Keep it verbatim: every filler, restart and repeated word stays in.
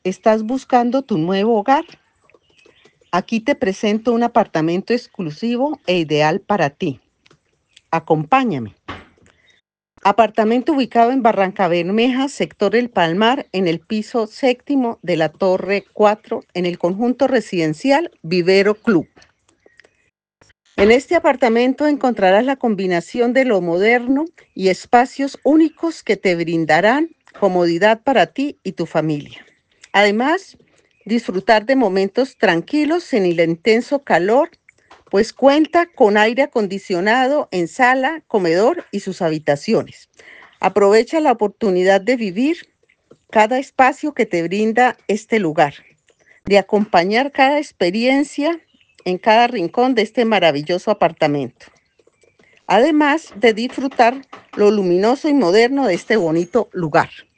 ¿Estás buscando tu nuevo hogar? Aquí te presento un apartamento exclusivo e ideal para ti. Acompáñame. Apartamento ubicado en Barrancabermeja, sector El Palmar, en el piso séptimo de la Torre cuatro, en el conjunto residencial Vivero Club. En este apartamento encontrarás la combinación de lo moderno y espacios únicos que te brindarán comodidad para ti y tu familia. Además, disfrutar de momentos tranquilos sin el intenso calor, pues cuenta con aire acondicionado en sala, comedor y sus habitaciones. Aprovecha la oportunidad de vivir cada espacio que te brinda este lugar, de acompañar cada experiencia en cada rincón de este maravilloso apartamento. Además de disfrutar lo luminoso y moderno de este bonito lugar.